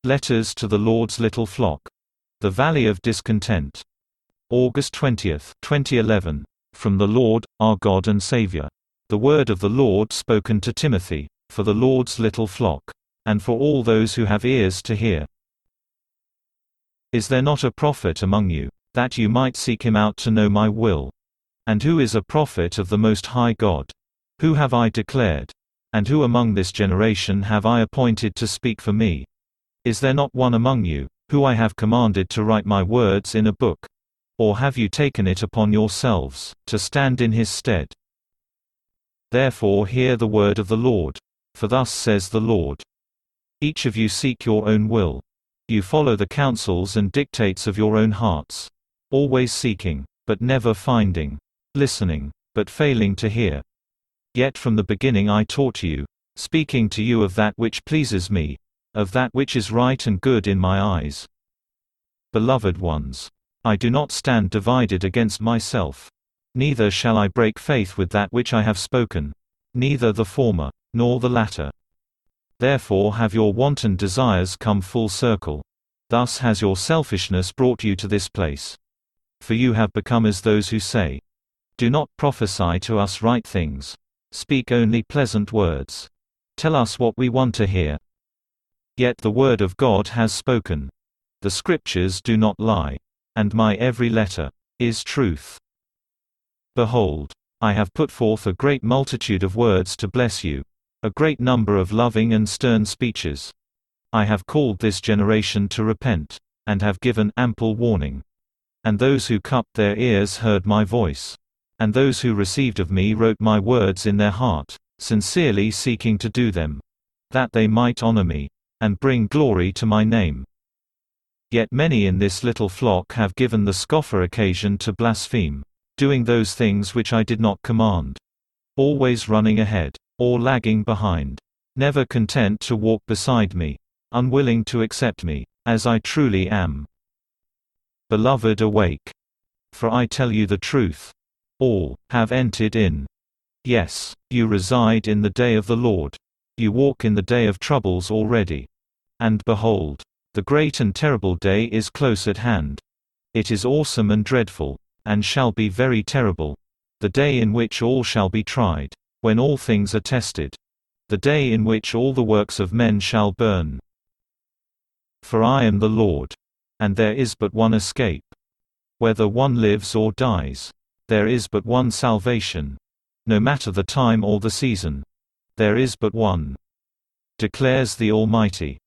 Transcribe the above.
Letters to the Lord's Little Flock. The Valley of Discontent. August 20, 2011. From the Lord, our God and Savior. The word of the Lord spoken to Timothy, for the Lord's little flock, and for all those who have ears to hear. Is there not a prophet among you, that you might seek him out to know my will? And who is a prophet of the Most High God? Who have I declared? And who among this generation have I appointed to speak for me? Is there not one among you, who I have commanded to write my words in a book? Or have you taken it upon yourselves, to stand in his stead? Therefore hear the word of the Lord. For thus says the Lord. Each of you seek your own will. You follow the counsels and dictates of your own hearts. Always seeking, but never finding. Listening, but failing to hear. Yet from the beginning I taught you, speaking to you of that which pleases me, of that which is right and good in my eyes. Beloved ones, I do not stand divided against myself. Neither shall I break faith with that which I have spoken, neither the former, nor the latter. Therefore have your wanton desires come full circle. Thus has your selfishness brought you to this place. For you have become as those who say, do not prophesy to us right things. Speak only pleasant words. Tell us what we want to hear. Yet the word of God has spoken. The scriptures do not lie. And my every letter is truth. Behold, I have put forth a great multitude of words to bless you, a great number of loving and stern speeches. I have called this generation to repent, and have given ample warning. And those who cupped their ears heard my voice. And those who received of me wrote my words in their heart, sincerely seeking to do them, that they might honor me, and bring glory to my name. Yet many in this little flock have given the scoffer occasion to blaspheme, doing those things which I did not command. Always running ahead, or lagging behind. Never content to walk beside me, unwilling to accept me, as I truly am. Beloved, awake. For I tell you the truth. All have entered in. Yes, you reside in the day of the Lord. You walk in the day of troubles already. And behold, the great and terrible day is close at hand. It is awesome and dreadful, and shall be very terrible. The day in which all shall be tried, when all things are tested. The day in which all the works of men shall burn. For I am the Lord. And there is but one escape. Whether one lives or dies, there is but one salvation. No matter the time or the season, there is but one. Declares the Almighty.